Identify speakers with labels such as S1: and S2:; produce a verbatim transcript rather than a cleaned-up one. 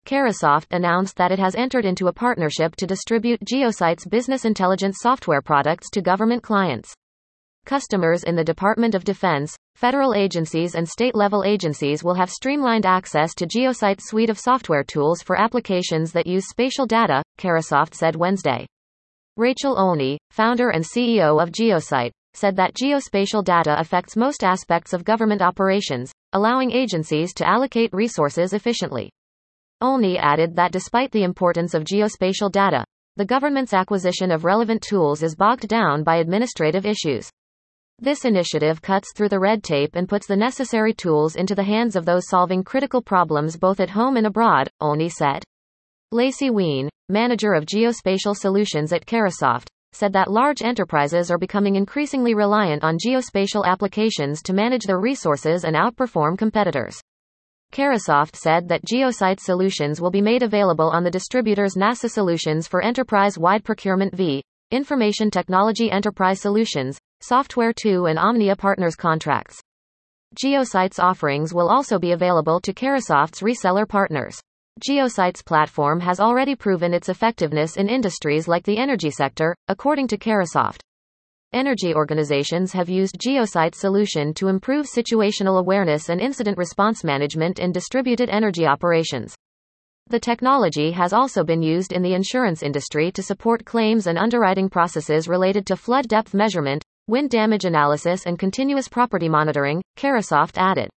S1: Carahsoft announced that it has entered into a partnership to distribute Geosite's business intelligence software products to government clients. Customers in the Department of Defense, federal agencies and state-level agencies will have streamlined access to Geosite's suite of software tools for applications that use spatial data, Carahsoft said Wednesday. Rachel Olney, founder and C E O of Geosite, said that geospatial data affects most aspects of government operations, allowing agencies to allocate resources efficiently. Olney added that despite the importance of geospatial data, the government's acquisition of relevant tools is bogged down by administrative issues. This initiative cuts through the red tape and puts the necessary tools into the hands of those solving critical problems both at home and abroad, Olney said. Lacey Ween, manager of geospatial solutions at Carahsoft, said that large enterprises are becoming increasingly reliant on geospatial applications to manage their resources and outperform competitors. Carahsoft said that Geosite solutions will be made available on the distributor's NASA Solutions for Enterprise-Wide Procurement v. Information Technology Enterprise Solutions, Software two and Omnia Partners contracts. Geosite's offerings will also be available to Carahsoft's reseller partners. Geosite's platform has already proven its effectiveness in industries like the energy sector, according to Carahsoft. Energy organizations have used Geosite's solution to improve situational awareness and incident response management in distributed energy operations. The technology has also been used in the insurance industry to support claims and underwriting processes related to flood depth measurement, wind damage analysis and continuous property monitoring, Carahsoft added.